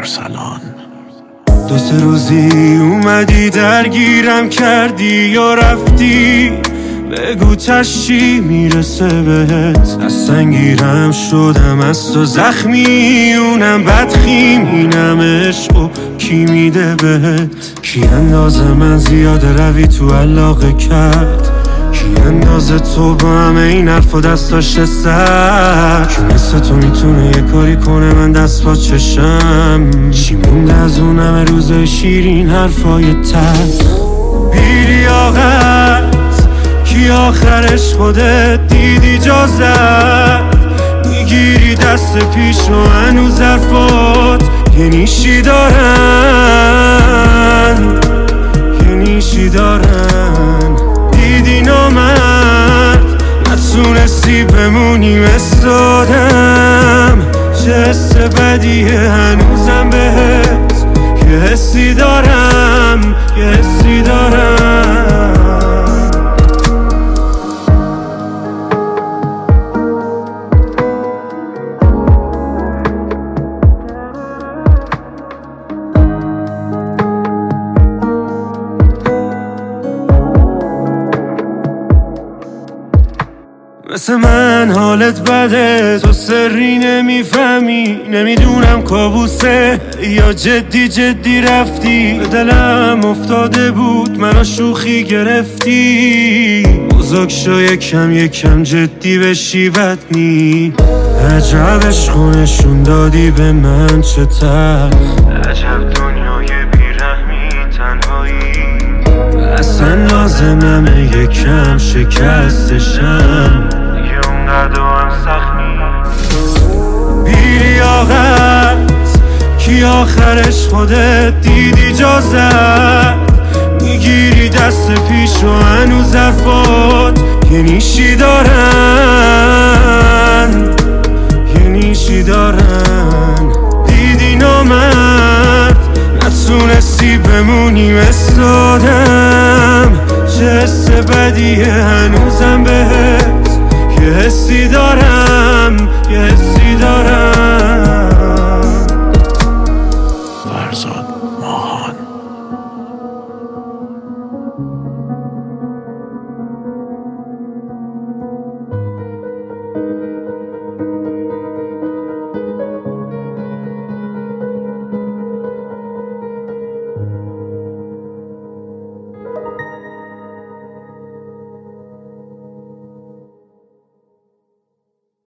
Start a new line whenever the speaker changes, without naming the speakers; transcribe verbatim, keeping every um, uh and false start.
ارسلان.
دو سه روزی اومدی درگیرم کردی یا رفتی، بگو تشی میرسه بهت. از سنگیرم شدم از تو زخمی، اونم بدخیم، اینم عشق و کی میده بهت. کی اندازه من زیاده روی تو علاقه کرد، کی اندازه تو با همه این حرف و دستاش سر. کی مثل تو میتونه یه کاری کنه من دست با چشم. چی مونده از اون همه روزای شیرین حرفای تلخ. بی‌لیاقت کی آخرش خودت دیدی جا زد، میگیری دست پیش و هنوز حرفات یه نیشی دارن، یه نیشی دارن. دیدی نامرد نتونستی بمونی مثل آدم، چه حس بدیه هنوزم بهت، یه حسی دارم، یه حسی دارم. مثل من حالت بده، تو سری نمیفهمی، نمیدونم کابوسه یا جدی جدی رفتی. به دلم افتاده بود منو شوخی گرفتی، بزرگ شو یکم یکم جدی بشی بد نی. عجب عشق نشون دادی به من چه تلخ، عجب دنیای بیرحمی تنهایی. اصلا لازممه یکم شکستشم، اونقدر هم سخمی. بی‌لیاقت کی آخرش خودت دیدی جا زد، میگیری دست پیش و هنوز حرفات یه نیشی دارن، یه نیشی دارن. دیدی نامرد نتونستی بمونی مثل آدم، چه حس بدیه هنوزم بهت، یه حسی دارم، یه حسی